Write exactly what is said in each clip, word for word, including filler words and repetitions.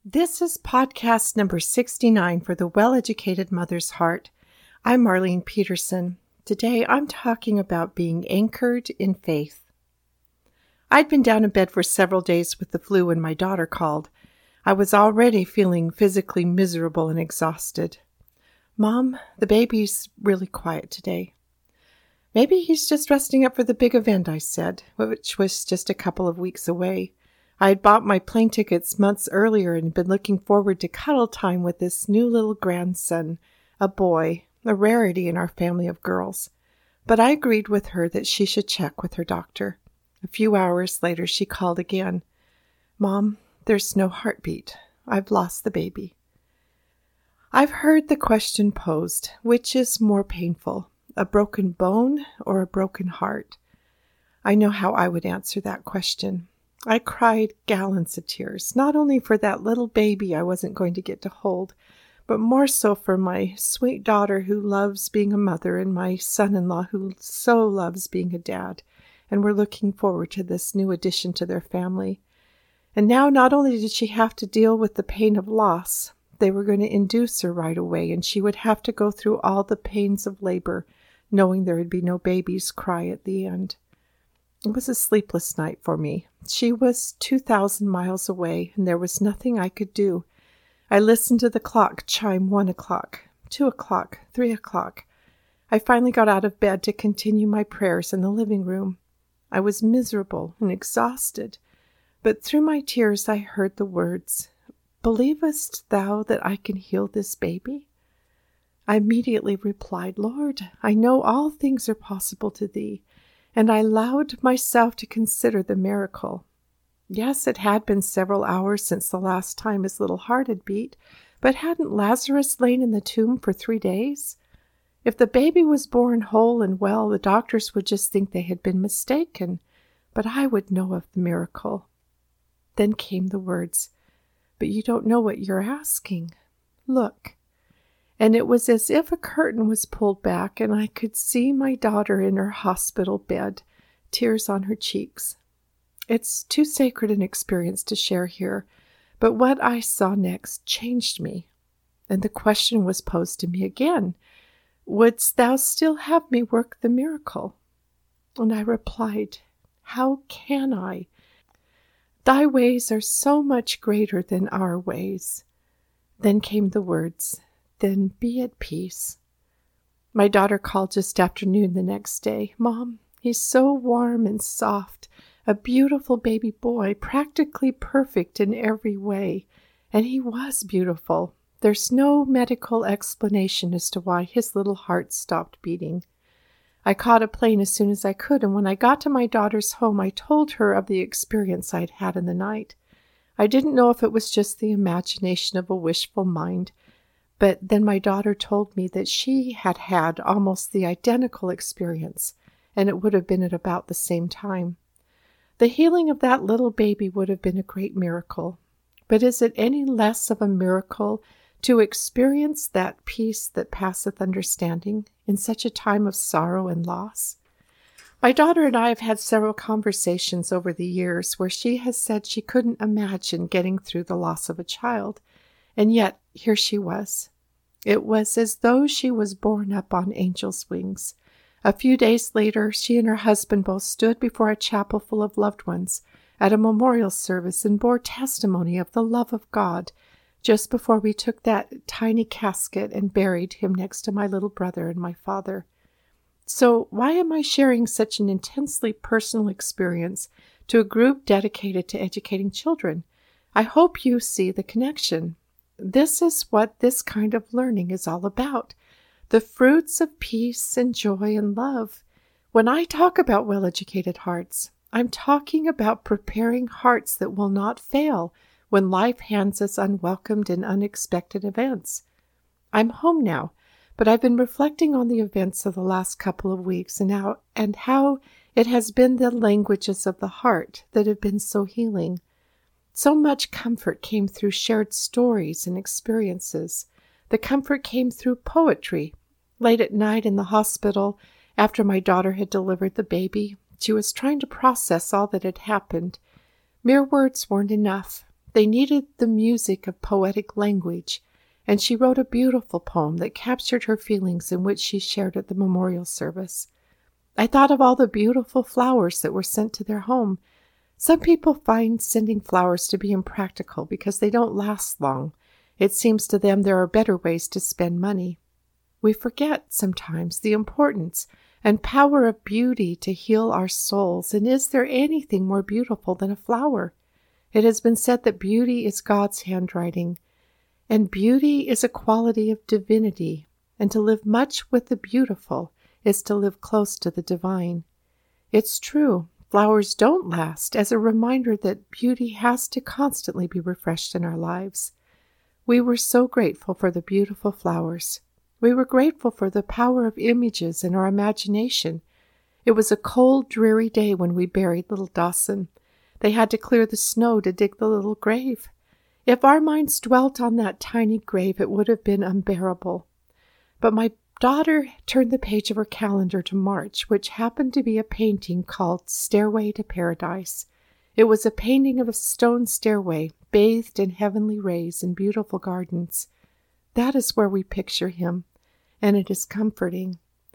This is podcast number sixty-nine for the Well-Educated Mother's Heart. I'm Marlene Peterson. Today I'm talking about being anchored in faith. I'd been down in bed for several days with the flu when my daughter called. I was already feeling physically miserable and exhausted. Mom, the baby's really quiet today. Maybe he's just resting up for the big event, I said, which was just a couple of weeks away. I had bought my plane tickets months earlier and been looking forward to cuddle time with this new little grandson, a boy, a rarity in our family of girls. But I agreed with her that she should check with her doctor. A few hours later, she called again. Mom, there's no heartbeat. I've lost the baby. I've heard the question posed, which is more painful, a broken bone or a broken heart? I know how I would answer that question. I cried gallons of tears, not only for that little baby I wasn't going to get to hold, but more so for my sweet daughter who loves being a mother and my son-in-law who so loves being a dad, and we're looking forward to this new addition to their family. And now not only did she have to deal with the pain of loss, they were going to induce her right away, and she would have to go through all the pains of labor, knowing there would be no baby's cry at the end. It was a sleepless night for me. She was two thousand miles away, and there was nothing I could do. I listened to the clock chime one o'clock, two o'clock, three o'clock. I finally got out of bed to continue my prayers in the living room. I was miserable and exhausted, but through my tears I heard the words, "Believest thou that I can heal this baby?" I immediately replied, "Lord, I know all things are possible to thee." And I allowed myself to consider the miracle. Yes, it had been several hours since the last time his little heart had beat, but hadn't Lazarus lain in the tomb for three days? If the baby was born whole and well, the doctors would just think they had been mistaken, but I would know of the miracle. Then came the words, "But you don't know what you're asking. Look." And it was as if a curtain was pulled back and I could see my daughter in her hospital bed, tears on her cheeks. It's too sacred an experience to share here, but what I saw next changed me. And the question was posed to me again, "Wouldst thou still have me work the miracle?" And I replied, "How can I? Thy ways are so much greater than our ways." Then came the words, "Then be at peace." My daughter called just after noon the next day. "Mom, he's so warm and soft, a beautiful baby boy, practically perfect in every way." And he was beautiful. There's no medical explanation as to why his little heart stopped beating. I caught a plane as soon as I could, and when I got to my daughter's home, I told her of the experience I'd had in the night. I didn't know if it was just the imagination of a wishful mind, but then my daughter told me that she had had almost the identical experience, and it would have been at about the same time. The healing of that little baby would have been a great miracle. But is it any less of a miracle to experience that peace that passeth understanding in such a time of sorrow and loss? My daughter and I have had several conversations over the years where she has said she couldn't imagine getting through the loss of a child, and yet here she was. It was as though she was borne up on angel's wings. A few days later, she and her husband both stood before a chapel full of loved ones at a memorial service and bore testimony of the love of God just before we took that tiny casket and buried him next to my little brother and my father. So why am I sharing such an intensely personal experience to a group dedicated to educating children? I hope you see the connection. This is what this kind of learning is all about. The fruits of peace and joy and love. When I talk about well-educated hearts, I'm talking about preparing hearts that will not fail when life hands us unwelcomed and unexpected events. I'm home now, but I've been reflecting on the events of the last couple of weeks and how, and how it has been the languages of the heart that have been so healing. So much comfort came through shared stories and experiences. The comfort came through poetry. Late at night in the hospital, after my daughter had delivered the baby, she was trying to process all that had happened. Mere words weren't enough. They needed the music of poetic language, and she wrote a beautiful poem that captured her feelings in which she shared at the memorial service. I thought of all the beautiful flowers that were sent to their home. Some people find sending flowers to be impractical because they don't last long. It seems to them there are better ways to spend money. We forget sometimes the importance and power of beauty to heal our souls, and is there anything more beautiful than a flower? It has been said that beauty is God's handwriting, and beauty is a quality of divinity, and to live much with the beautiful is to live close to the divine. It's true, flowers don't last, as a reminder that beauty has to constantly be refreshed in our lives. We were so grateful for the beautiful flowers. We were grateful for the power of images in our imagination. It was a cold, dreary day when we buried little Dawson. They had to clear the snow to dig the little grave. If our minds dwelt on that tiny grave, it would have been unbearable. But my daughter turned the page of her calendar to March, which happened to be a painting called Stairway to Paradise. It was a painting of a stone stairway, bathed in heavenly rays and beautiful gardens. That is where we picture him, and it is comforting.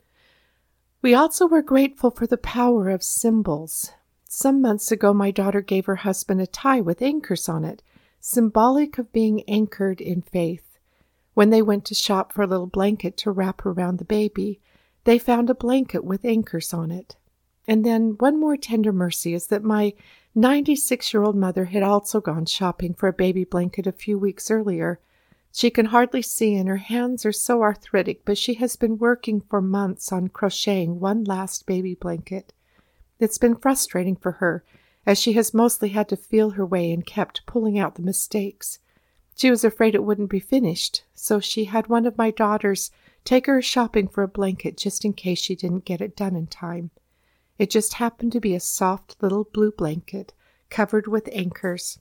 We also were grateful for the power of symbols. Some months ago, my daughter gave her husband a tie with anchors on it, symbolic of being anchored in faith. When they went to shop for a little blanket to wrap around the baby, they found a blanket with anchors on it. And then one more tender mercy is that my ninety-six-year-old mother had also gone shopping for a baby blanket a few weeks earlier. She can hardly see and her hands are so arthritic, but she has been working for months on crocheting one last baby blanket. It's been frustrating for her, as she has mostly had to feel her way and kept pulling out the mistakes. She was afraid it wouldn't be finished, so she had one of my daughters take her shopping for a blanket just in case she didn't get it done in time. It just happened to be a soft little blue blanket covered with anchors.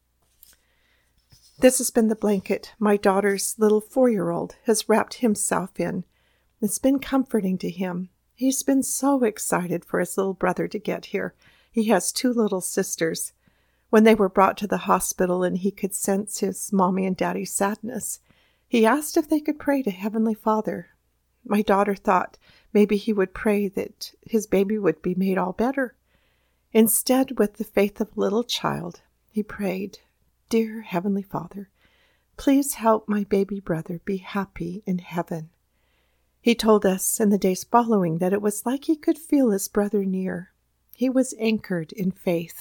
This has been the blanket my daughter's little four-year-old has wrapped himself in. It's been comforting to him. He's been so excited for his little brother to get here. He has two little sisters. When they were brought to the hospital and he could sense his mommy and daddy's sadness, he asked if they could pray to Heavenly Father. My daughter thought maybe he would pray that his baby would be made all better. Instead, with the faith of a little child, he prayed, "Dear Heavenly Father, please help my baby brother be happy in heaven." He told us in the days following that it was like he could feel his brother near. He was anchored in faith.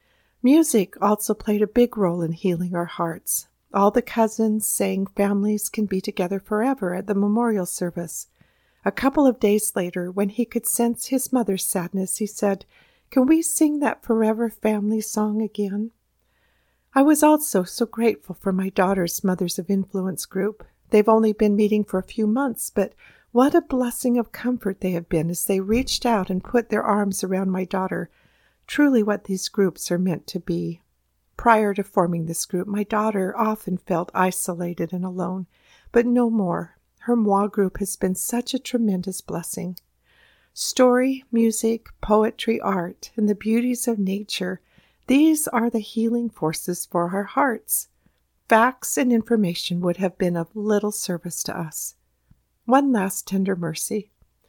Music also played a big role in healing our hearts. All the cousins sang Families Can Be Together Forever at the memorial service. A couple of days later, when he could sense his mother's sadness, he said, "Can we sing that Forever Family song again?" I was also so grateful for my daughter's Mothers of Influence group. They've only been meeting for a few months, but what a blessing of comfort they have been as they reached out and put their arms around my daughter. Truly what these groups are meant to be. Prior to forming this group, my daughter often felt isolated and alone, but no more. Her M W A group has been such a tremendous blessing. Story, music, poetry, art, and the beauties of nature, these are the healing forces for our hearts. Facts and information would have been of little service to us. One last tender mercy.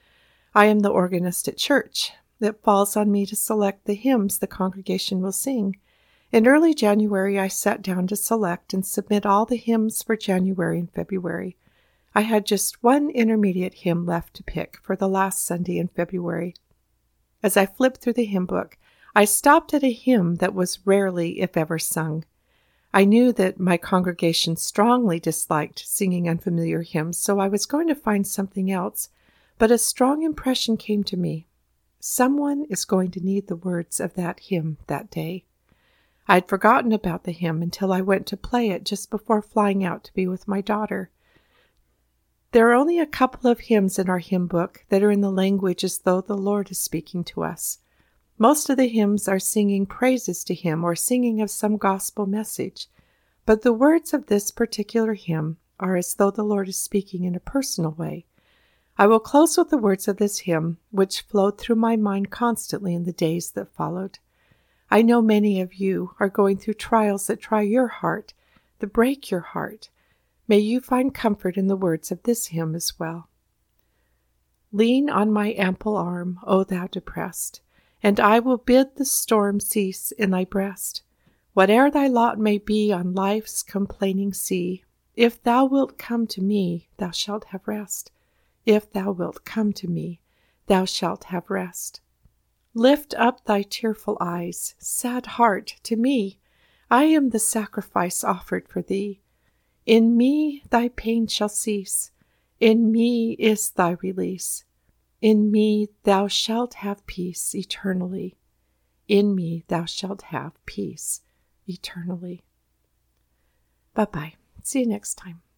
I am the organist at church. It falls on me to select the hymns the congregation will sing. In early January, I sat down to select and submit all the hymns for January and February. I had just one intermediate hymn left to pick for the last Sunday in February. As I flipped through the hymn book, I stopped at a hymn that was rarely, if ever, sung. I knew that my congregation strongly disliked singing unfamiliar hymns, so I was going to find something else, but a strong impression came to me. Someone is going to need the words of that hymn that day. I had forgotten about the hymn until I went to play it just before flying out to be with my daughter. There are only a couple of hymns in our hymn book that are in the language as though the Lord is speaking to us. Most of the hymns are singing praises to Him or singing of some gospel message, but the words of this particular hymn are as though the Lord is speaking in a personal way. I will close with the words of this hymn, which flowed through my mind constantly in the days that followed. I know many of you are going through trials that try your heart, that break your heart. May you find comfort in the words of this hymn as well. Lean on my ample arm, O thou depressed, and I will bid the storm cease in thy breast. Whate'er thy lot may be on life's complaining sea, if thou wilt come to me, thou shalt have rest. If thou wilt come to me, thou shalt have rest. Lift up thy tearful eyes, sad heart, to me. I am the sacrifice offered for thee. In me thy pain shall cease. In me is thy release. In me thou shalt have peace eternally. In me thou shalt have peace eternally. Bye-bye. See you next time.